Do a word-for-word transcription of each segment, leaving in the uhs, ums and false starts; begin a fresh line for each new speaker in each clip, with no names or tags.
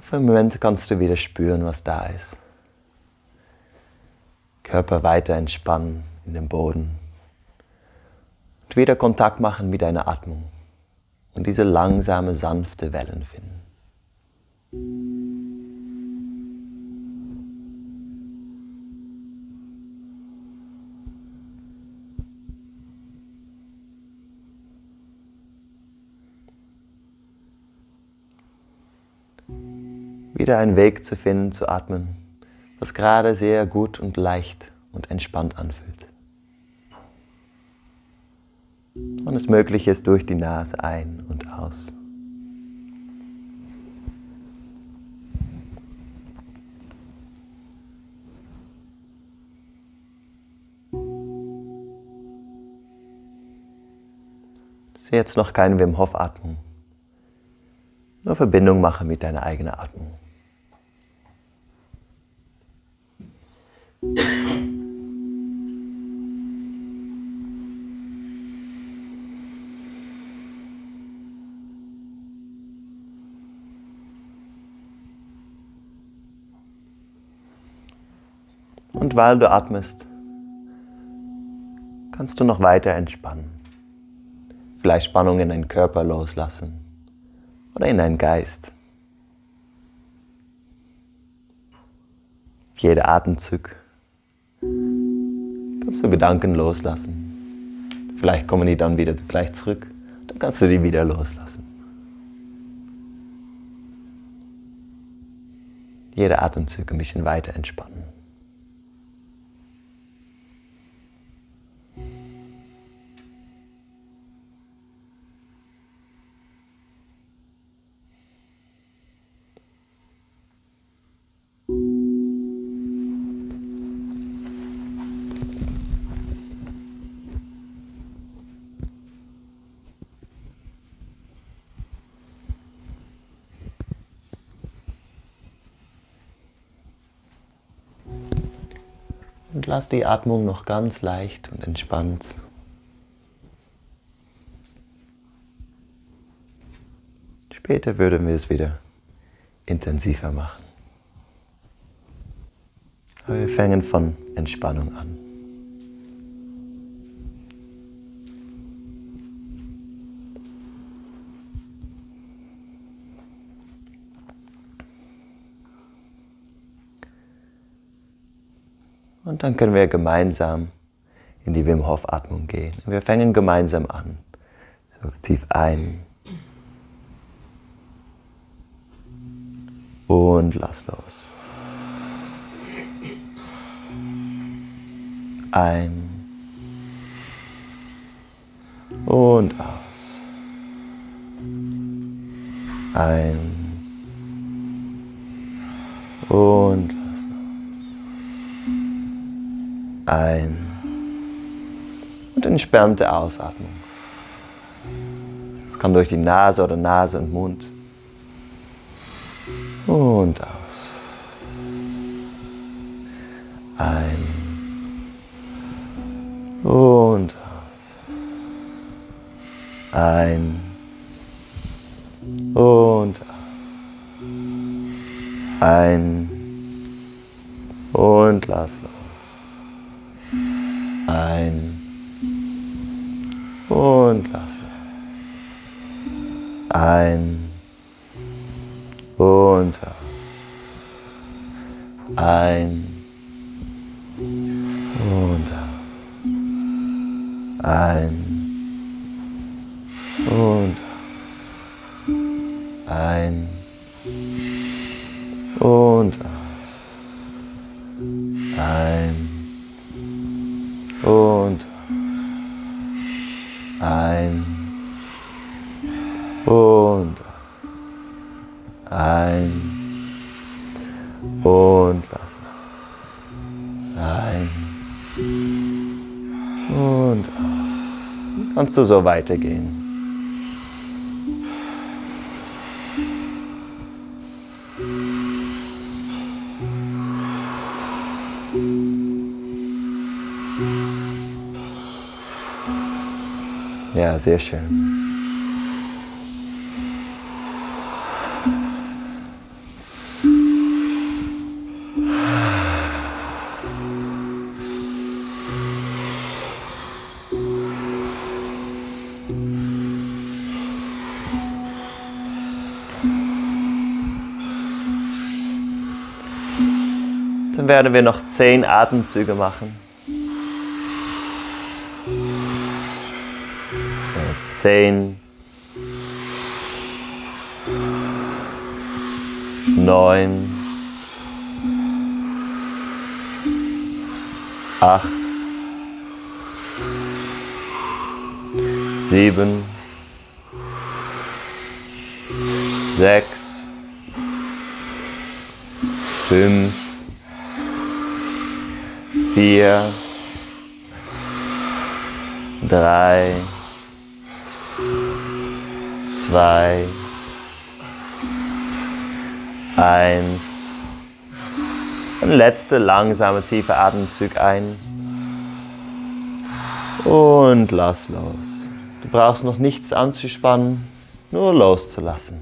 Für einen Moment kannst du wieder spüren, was da ist. Körper weiter entspannen in den Boden. Und wieder Kontakt machen mit deiner Atmung. Und diese langsame, sanfte Wellen finden. Wieder einen Weg zu finden, zu atmen, was gerade sehr gut und leicht und entspannt anfühlt. Und es möglich ist, durch die Nase ein und aus. Das ist jetzt noch keine Wim Hof Atmung. Nur Verbindung machen mit deiner eigenen Atmung. Und weil du atmest, kannst du noch weiter entspannen. Vielleicht Spannung in deinen Körper loslassen oder in deinen Geist. Jeder Atemzug kannst du Gedanken loslassen. Vielleicht kommen die dann wieder gleich zurück, dann kannst du die wieder loslassen. Jeder Atemzug ein bisschen weiter entspannen. Und lass die Atmung noch ganz leicht und entspannt. Später würden wir es wieder intensiver machen. Aber wir fangen von Entspannung an. Und dann können wir gemeinsam in die Wim Hof Atmung gehen. Wir fangen gemeinsam an. So tief ein. Und lass los. Ein. Und aus. Ein. Und lass los. Ein. Und entspannte Ausatmung. Es kann durch die Nase oder Nase und Mund. Und aus. Ein. Und aus. Ein. Und aus. Ein. Und lass los. Ein. Und lass los. Ein. Und aus. Ein. Und aus. Ein. Und aus. Ein. Und aus. Ein. Und ein und ein und lass ein und aus. Kannst du so weitergehen. Ja, sehr schön. Dann werden wir noch zehn Atemzüge machen. So, zehn, neun, acht, sieben, sechs, fünf, vier, drei, zwei, eins. Und letzte langsame tiefe Atemzug ein. Und lass los. Du brauchst noch nichts anzuspannen, nur loszulassen.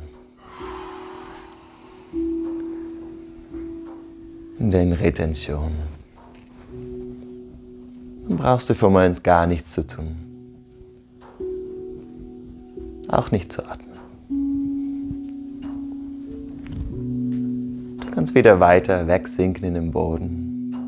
In den Retention. Dann brauchst du für einen Moment gar nichts zu tun. Auch nicht zu atmen. Du kannst wieder weiter wegsinken in den Boden.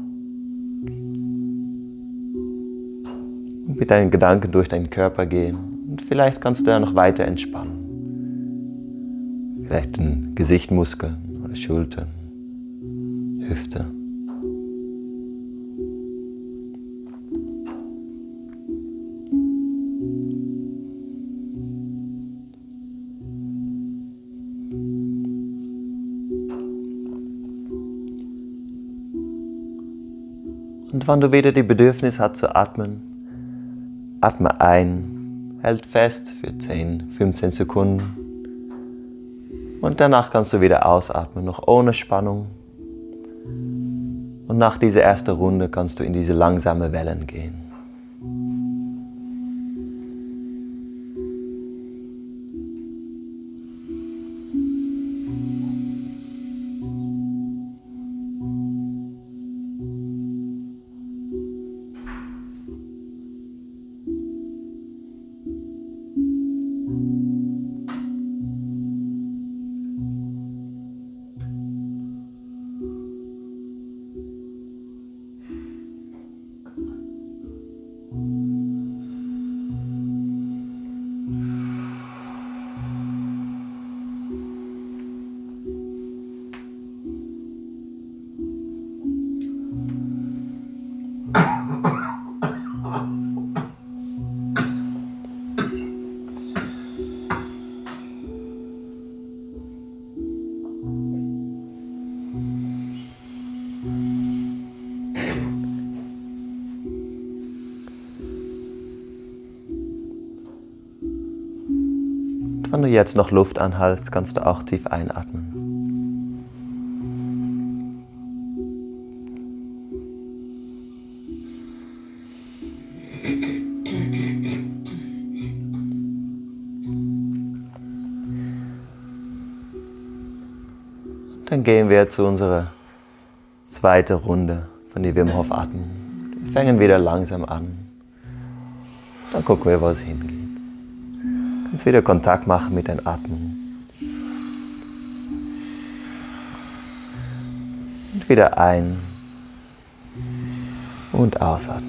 Und mit deinen Gedanken durch deinen Körper gehen. Und vielleicht kannst du da noch weiter entspannen. Vielleicht den Gesichtmuskeln oder Schultern, Hüfte. Und wenn du wieder die Bedürfnis hast zu atmen, atme ein, hält fest für zehn, fünfzehn Sekunden und danach kannst du wieder ausatmen, noch ohne Spannung. Und nach dieser ersten Runde kannst du in diese langsame Wellen gehen. Wenn du jetzt noch Luft anhältst, kannst du auch tief einatmen. Dann gehen wir zu unserer zweiten Runde von der Wim Hof Atmung. Wir fangen wieder langsam an. Dann gucken wir, wo es hingeht. Du kannst wieder Kontakt machen mit deiner Atmung. Und wieder ein- und ausatmen.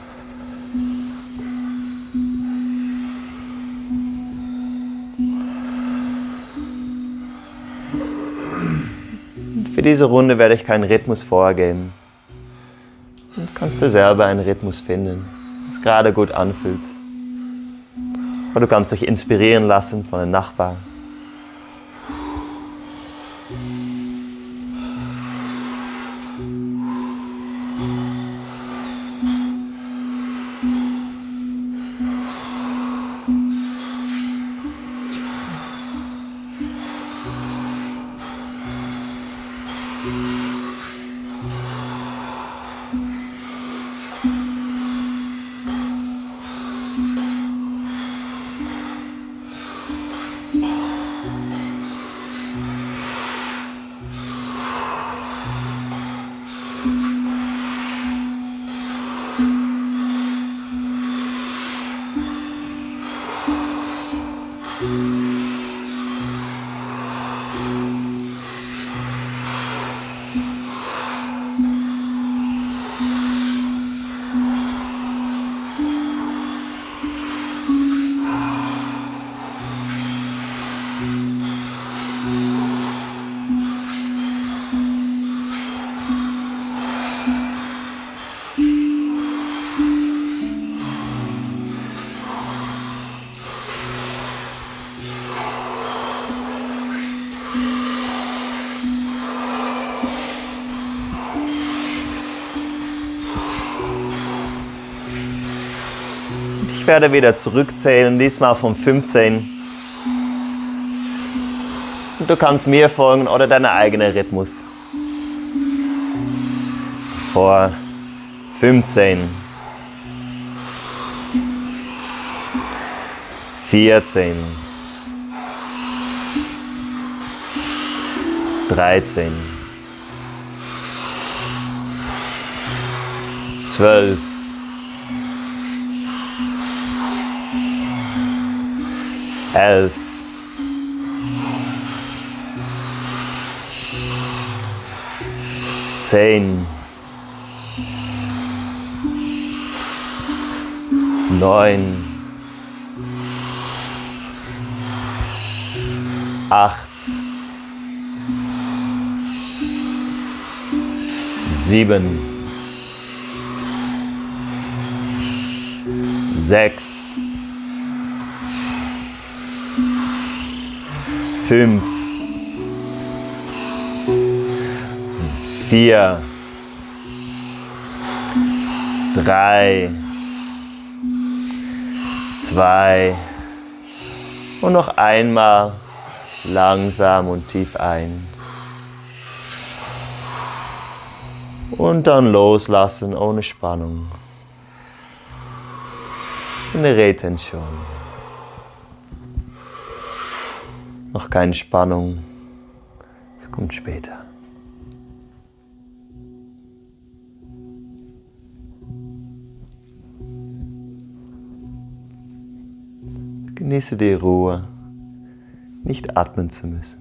Und für diese Runde werde ich keinen Rhythmus vorgeben. Und kannst du selber einen Rhythmus finden, das gerade gut anfühlt. Oder du kannst dich inspirieren lassen von einem Nachbarn. werde wieder zurückzählen, diesmal von fünfzehn. Und du kannst mir folgen oder deinen eigenen Rhythmus. Vor fünfzehn, vierzehn, dreizehn, zwölf, elf, zehn, neun, acht, sieben, sechs, fünf, vier, drei, zwei und noch einmal langsam und tief ein. Und dann loslassen ohne Spannung. Eine Retention. Noch keine Spannung. Es kommt später. Genieße die Ruhe, nicht atmen zu müssen.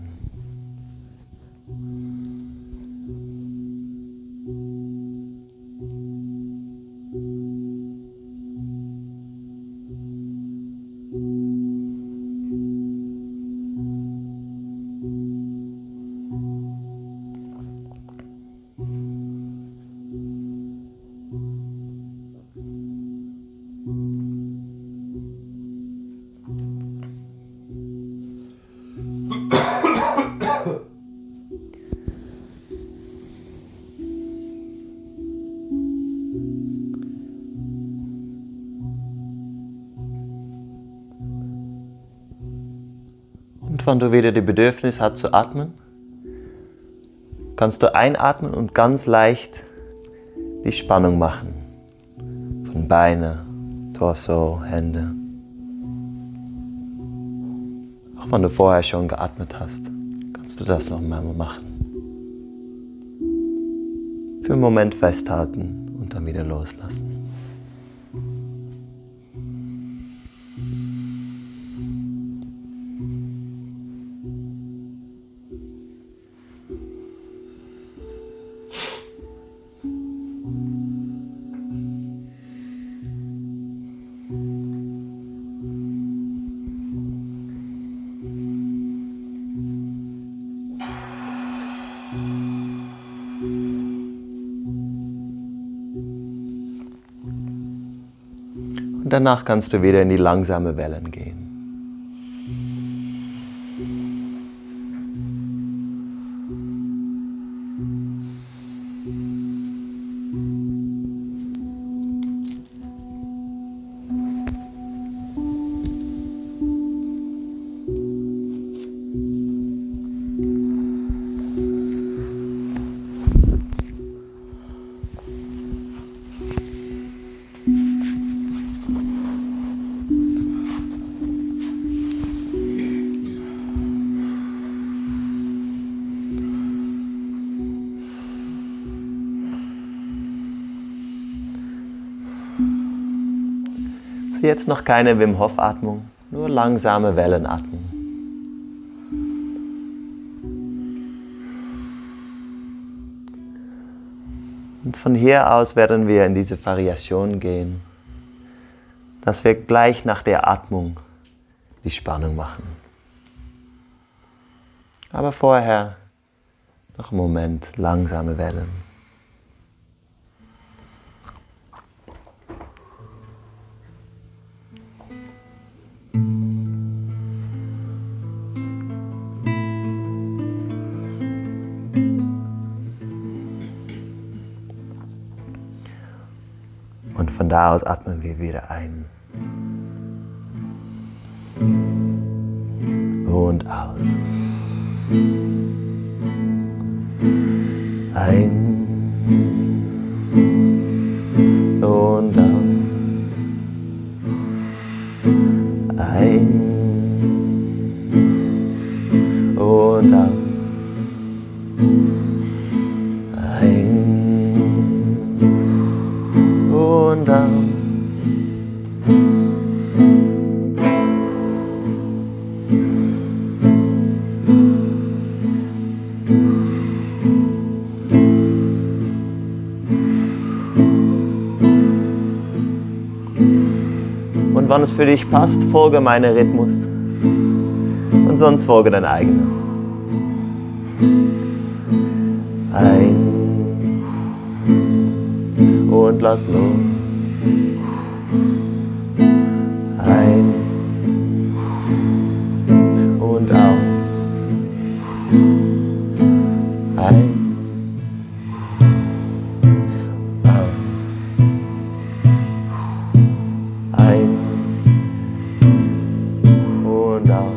Und wenn du wieder das Bedürfnis hast zu atmen, kannst du einatmen und ganz leicht die Spannung machen. Von Beine, Torso, Hände. Auch wenn du vorher schon geatmet hast, kannst du das noch einmal machen. Für einen Moment festhalten und dann wieder loslassen. Und danach kannst du wieder in die langsame Wellen gehen. Jetzt noch keine Wim Hof Atmung, nur langsame Wellenatmung. Und von hier aus werden wir in diese Variation gehen, dass wir gleich nach der Atmung die Spannung machen. Aber vorher noch einen Moment langsame Wellen. Und von da aus atmen wir wieder ein. und aus. Ein und aus. Ein und aus. Ein und aus. Und wann es für dich passt, folge meinem Rhythmus. Und sonst folge dein eigener. Ein und lass los. Ein und aus. Ein. Ein und aus.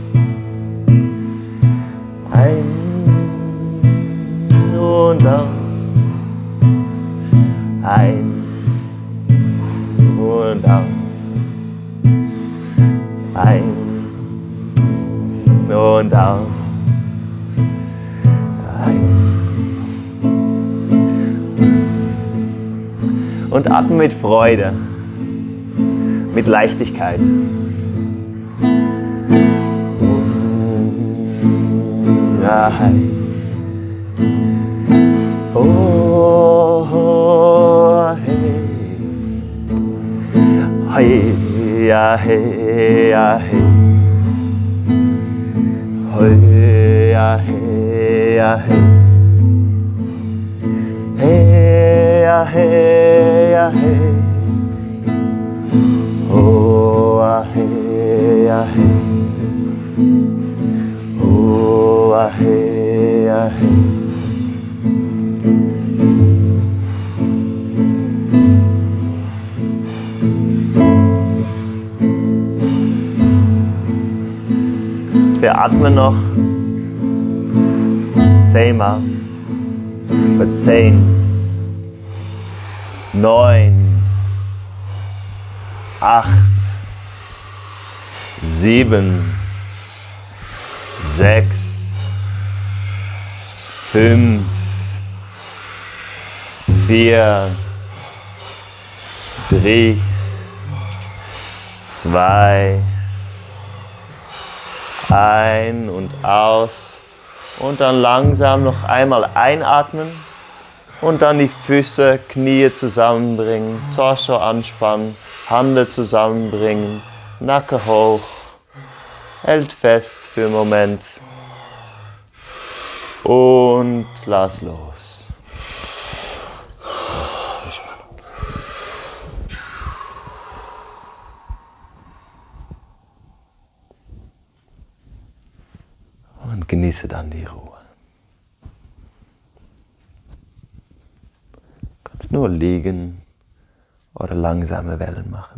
Ein und aus. Ein und aus. Ein und aus. Ein. Und atme mit Freude. Mit Leichtigkeit. Ja, hey. Oh, oh, hey. Hey, ja, hey, ja, hey. Hey, ja, hey, ja, hey. Hey, ja, hey, ja, hey. Oh, ah, hey, ah, hey. Oh, ah, hey, ah, hey. Wir atmen noch zehnmal. Für zehn, neun, acht, sieben, sechs, fünf, vier, drei, zwei, ein und aus und dann langsam noch einmal einatmen und dann die Füße, Knie zusammenbringen, Torso anspannen, Hände zusammenbringen, Nacken hoch, hält fest für einen Moment und lass los. Und genieße dann die Ruhe. Du kannst nur liegen oder langsame Wellen machen.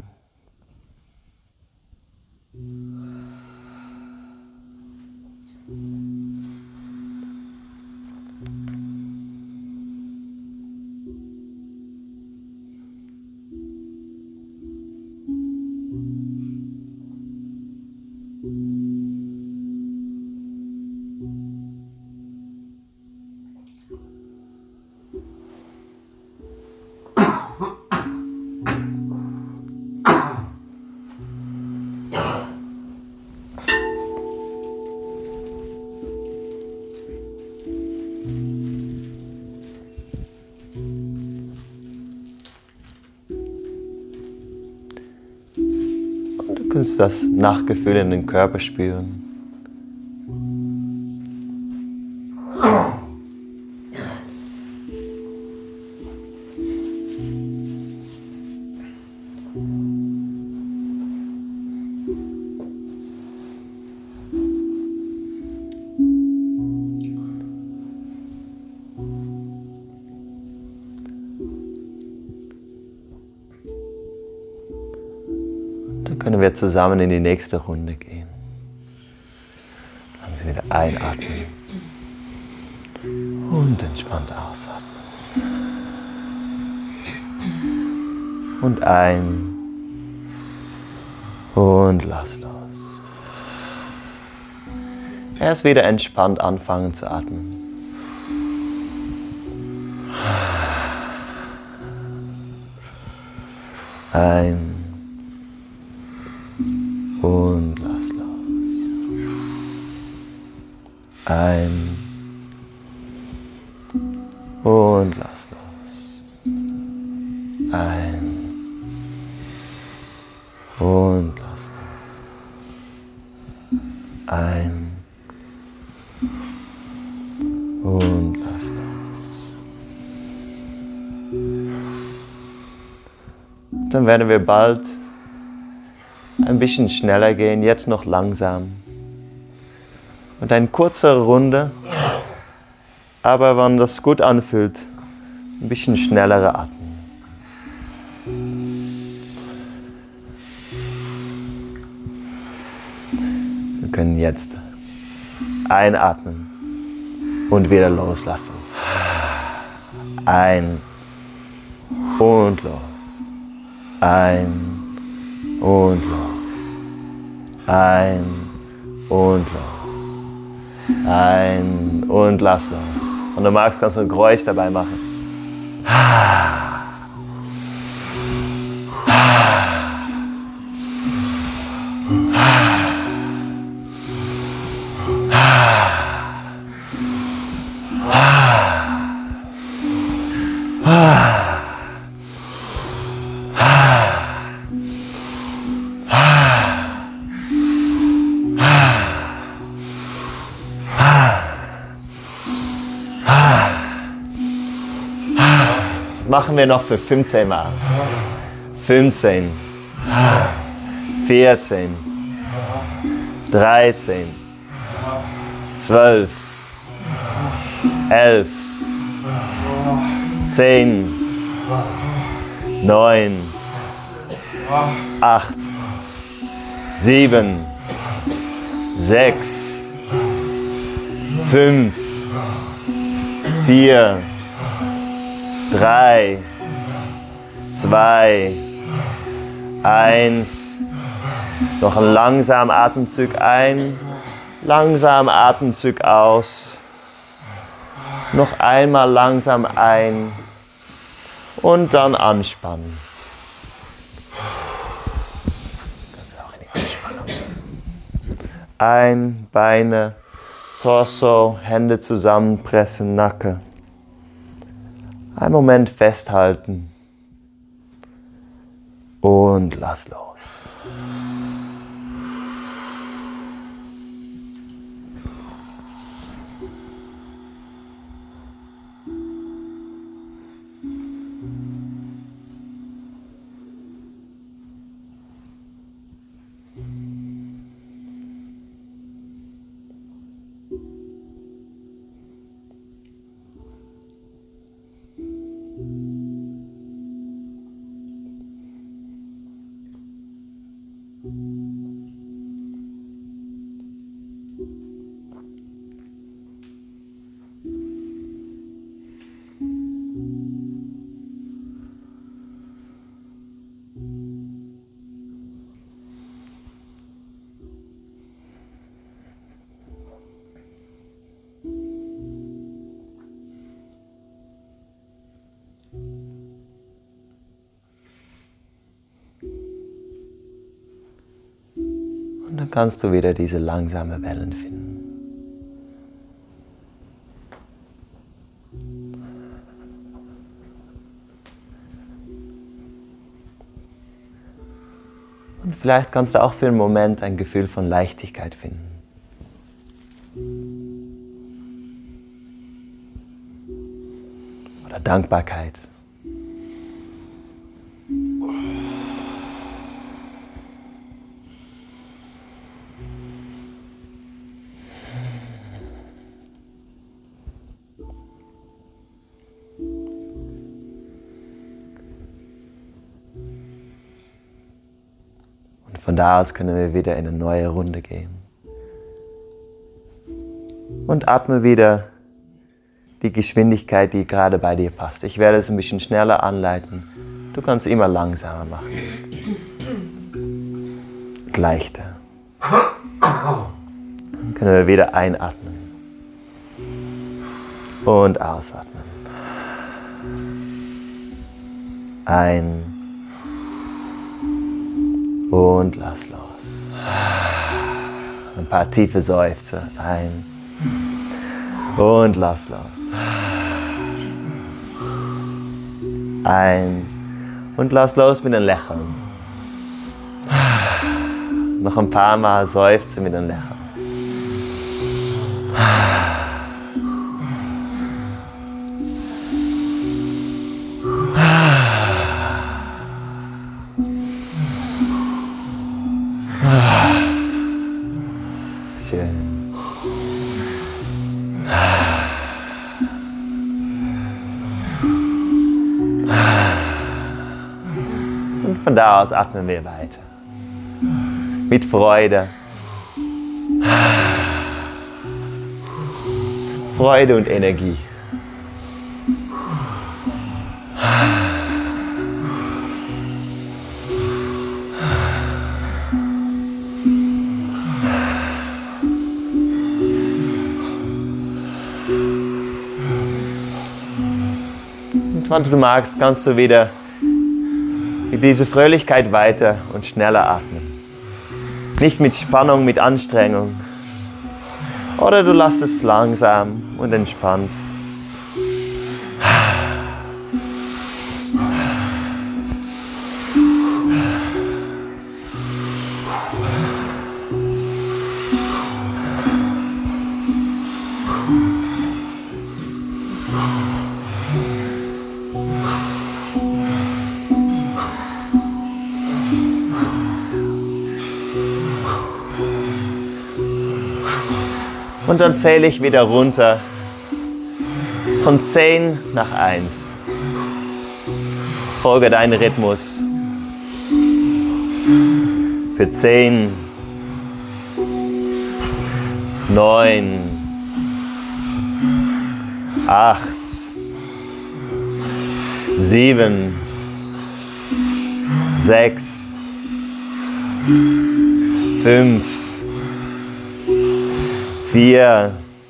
Du kannst das Nachgefühl in den Körper spüren. Dann können wir zusammen in die nächste Runde gehen. Langsam wieder einatmen und entspannt ausatmen. Und ein und lass los. Erst wieder entspannt anfangen zu atmen. Ein und lass los. Ein und lass los. Ein und lass los. Ein und lass los. Dann werden wir bald ein bisschen schneller gehen, jetzt noch langsam. Und eine kurze Runde, aber wenn das gut anfühlt, ein bisschen schnellere Atmen. Wir können jetzt einatmen und wieder loslassen. Ein und los. Ein und los. Ein und los. Ein und lass los. Und du magst, kannst du ein Geräusch dabei machen. Machen wir noch für fünfzehn Mal. fünfzehn, vierzehn, dreizehn, zwölf, elf, zehn, neun, acht, sieben, sechs, fünf, vier, drei, zwei, eins. Noch ein langsamer Atemzug ein, langsam Atemzug aus. Noch einmal langsam ein und dann anspannen. Ganz auch in die Entspannung. Ein, Beine, Torso, Hände zusammenpressen, Nacken. Einen Moment festhalten und lass los. Und dann kannst du wieder diese langsame Wellen finden. Und vielleicht kannst du auch für einen Moment ein Gefühl von Leichtigkeit finden. Oder Dankbarkeit. Von da aus können wir wieder in eine neue Runde gehen. Und atme wieder die Geschwindigkeit, die gerade bei dir passt. Ich werde es ein bisschen schneller anleiten. Du kannst immer langsamer machen. Und leichter. Dann können wir wieder einatmen. Und ausatmen. Ein. Und lass los. Ein paar tiefe Seufzer. Ein. Und lass los. Ein. Und lass los mit einem Lächeln. Noch ein paar Mal seufzen mit einem Lächeln. Schön. Und von da aus atmen wir weiter. Mit Freude. Freude und Energie. Und wenn du magst, kannst du wieder mit dieser Fröhlichkeit weiter und schneller atmen. Nicht mit Spannung, mit Anstrengung. Oder du lässt es langsam und entspannt. Und dann zähle ich wieder runter von zehn nach eins. Folge deinen Rhythmus. Für zehn, neun, acht, sieben, sechs, fünf, vier,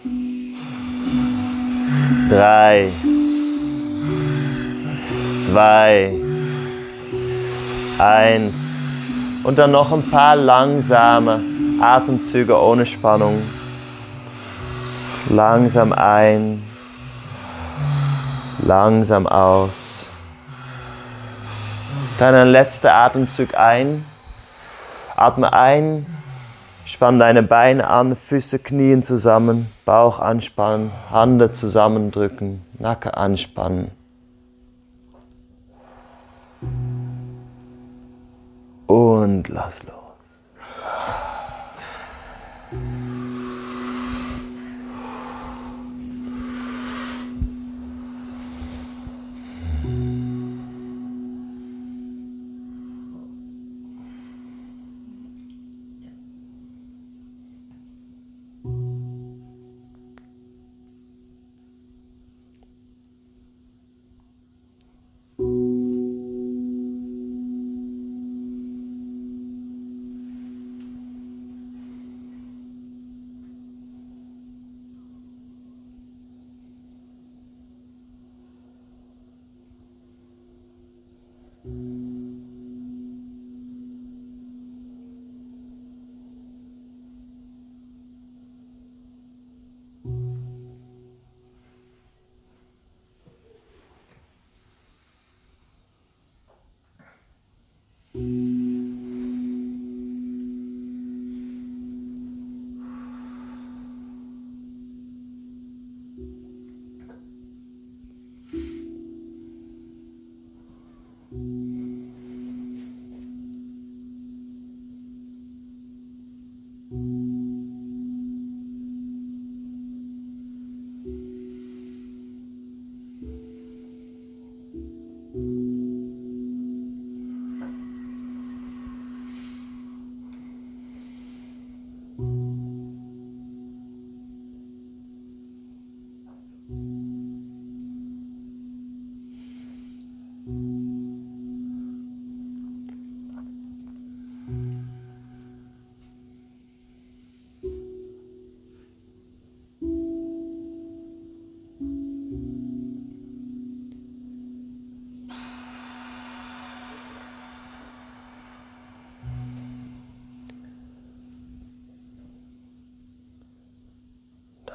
drei, zwei, eins und dann noch ein paar langsame Atemzüge ohne Spannung. Langsam ein, langsam aus. Dann ein letzter Atemzug ein. Atme ein. Spann deine Beine an, Füße, Knien zusammen, Bauch anspannen, Hände zusammendrücken, Nacken anspannen. Und lass los.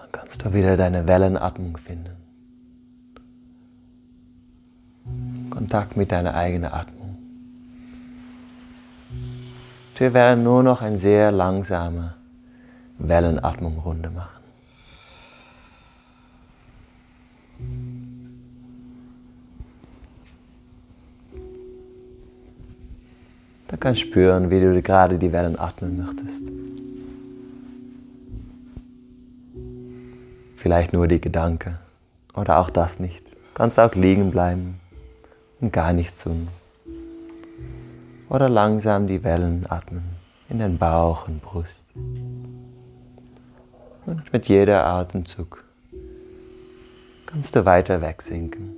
Dann kannst du wieder deine Wellenatmung finden. Kontakt mit deiner eigenen Atmung. Wir werden nur noch eine sehr langsame Wellenatmung-Runde machen. Du kannst spüren, wie du gerade die Wellen atmen möchtest. Vielleicht nur die Gedanken oder auch das nicht. Du kannst auch liegen bleiben und gar nichts tun. Oder langsam die Wellen atmen in den Bauch und Brust. Und mit jeder Atemzug kannst du weiter wegsinken.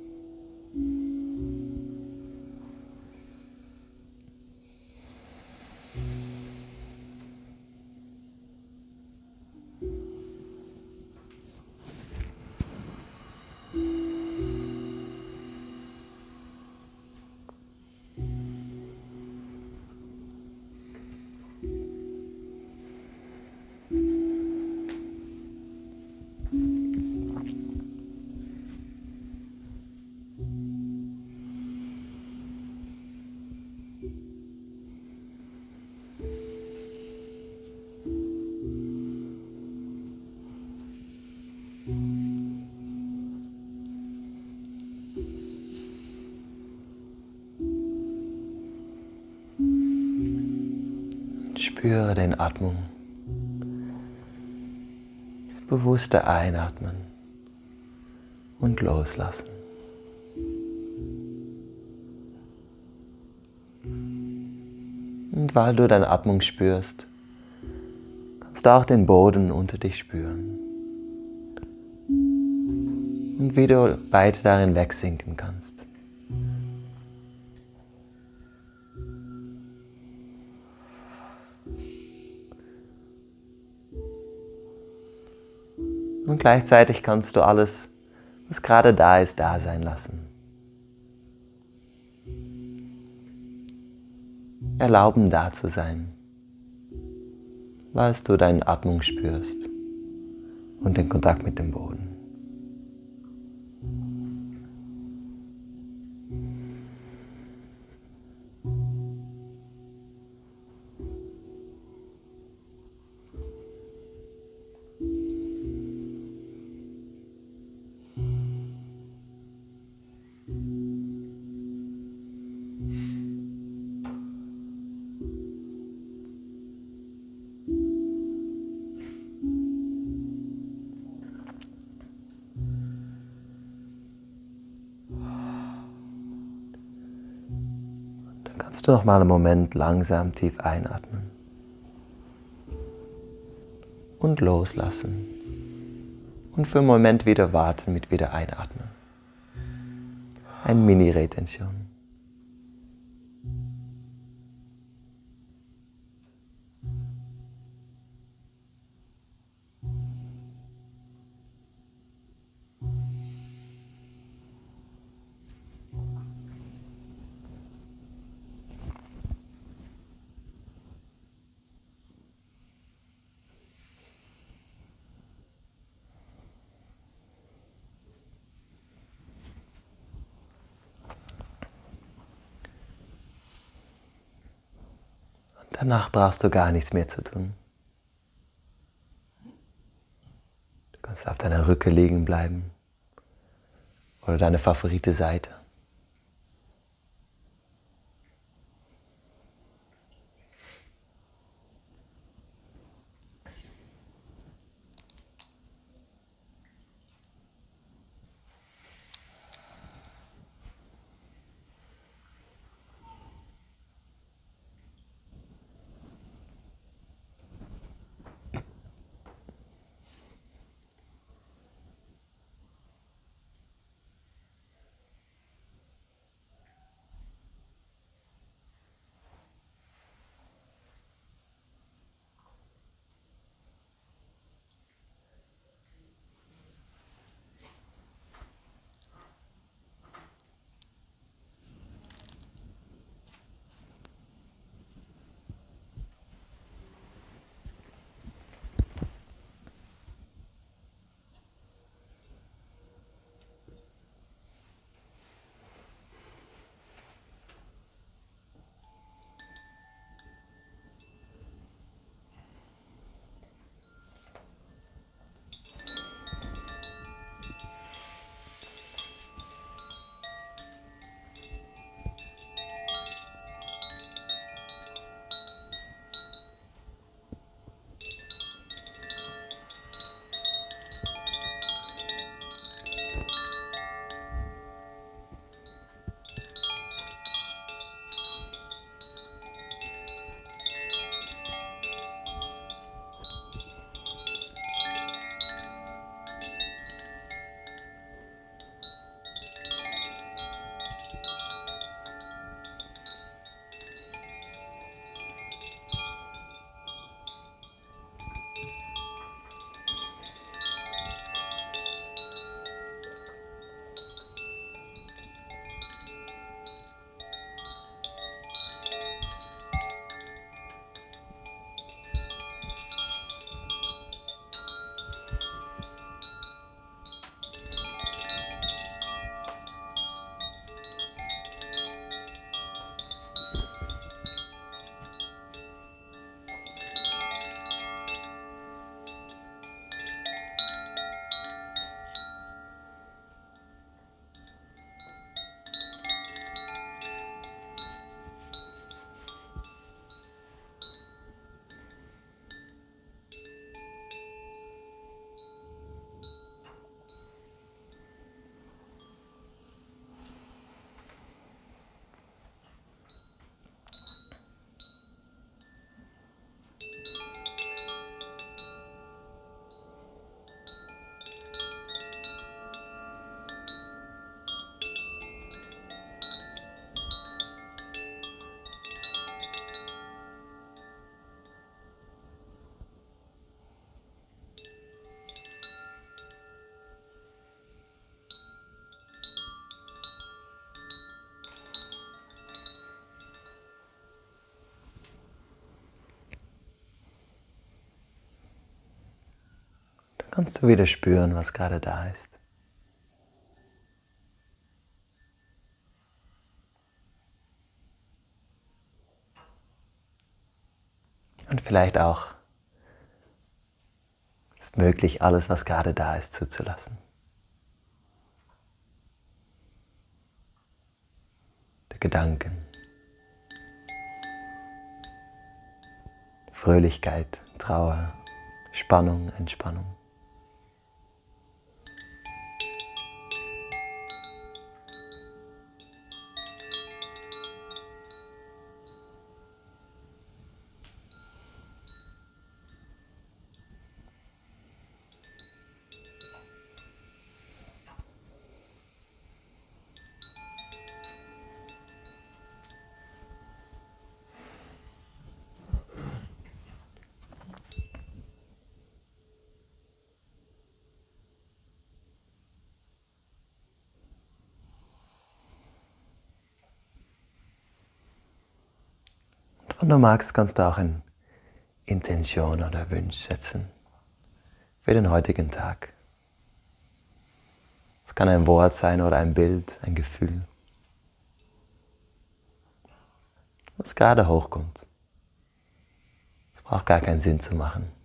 Spüre den Atmung. Das bewusste Einatmen und Loslassen. Und weil du deine Atmung spürst, kannst du auch den Boden unter dich spüren. Und wie du weiter darin wegsinken kannst. Und gleichzeitig kannst du alles, was gerade da ist, da sein lassen. Erlauben, da zu sein, weil du deine Atmung spürst und den Kontakt mit dem Boden. Kannst du noch mal einen Moment langsam tief einatmen und loslassen und für einen Moment wieder warten mit wieder einatmen. Ein Mini-Retention. Danach brauchst du gar nichts mehr zu tun. Du kannst auf deiner Rücke liegen bleiben oder deine favorite Seite. kannst du wieder spüren, was gerade da ist. Und vielleicht auch ist möglich, alles, was gerade da ist, zuzulassen. Die Gedanken, Fröhlichkeit, Trauer, Spannung, Entspannung. Wenn du magst, kannst du auch eine Intention oder Wunsch setzen für den heutigen Tag. Es kann ein Wort sein oder ein Bild, ein Gefühl, was gerade hochkommt. Es braucht gar keinen Sinn zu machen.